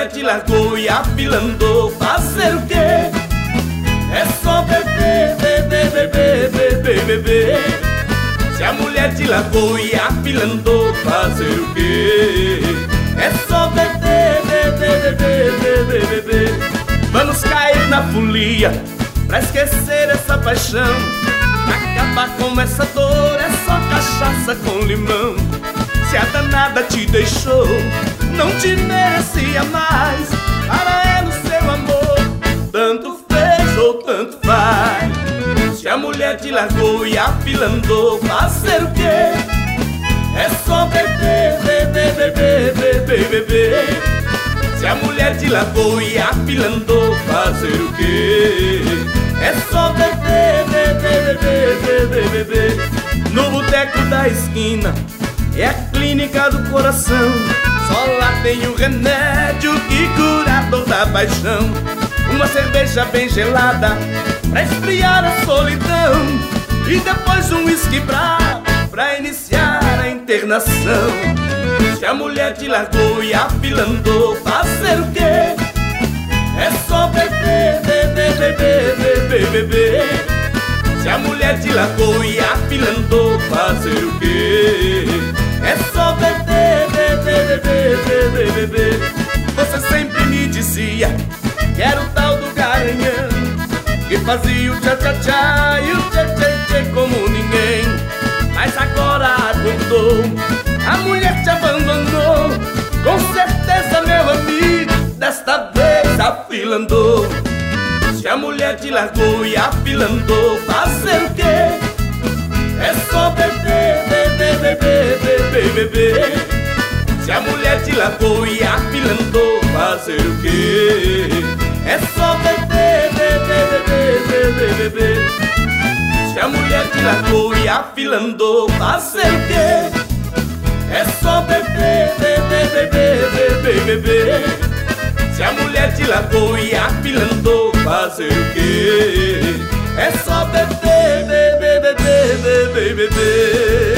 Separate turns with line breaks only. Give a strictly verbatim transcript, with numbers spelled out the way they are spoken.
mulher te largou e a fila andou, fazer o quê? É só beber, beber, beber, beber, beber. Se a mulher te largou e a fila andou, fazer o quê? É só beber, beber, beber, beber, beber. Vamos cair na folia pra esquecer essa paixão. Acabar com essa dor é só cachaça com limão. Se a danada te deixou, não te merecia mais. Para ela o seu amor tanto fez ou tanto faz. Se a mulher te largou e a fila andou, fazer o quê? É só beber, beber, beber, beber, beber. Se a mulher te largou e a fila andou, fazer o quê? É só beber, beber, beber, beber, beber. No boteco da esquina é a clínica do coração. Só lá tem o remédio que cura a dor da paixão. Uma cerveja bem gelada pra esfriar a solidão, e depois um uísque bravo pra iniciar a internação. Se a mulher te largou e a fila andou, fazer o quê? É só beber, beber, beber, beber, beber. Se a mulher te largou e a fila andou, fazer o quê? É só beber, beber, beber, beber, beber. Você sempre me dizia que era o tal do garanhão, que fazia o tchá-tchá-tchá e o tchê-tchê-tchê como ninguém. Mas agora acordou, a mulher te abandonou. Com certeza, meu amigo, desta vez a fila andou. Se a mulher te largou e a fila andou, fazer o quê? É só beber, beber, beber, beber, beber. Se a mulher te largou e a fila andou, fazer o quê? É só beber, beber, beber, beber, beber. Se a mulher te largou e a fila andou, fazer o quê? É só beber, beber, beber, beber, beber. Se a mulher te largou e a fila andou, fazer o quê? É só beber, beber, beber, beber, beber.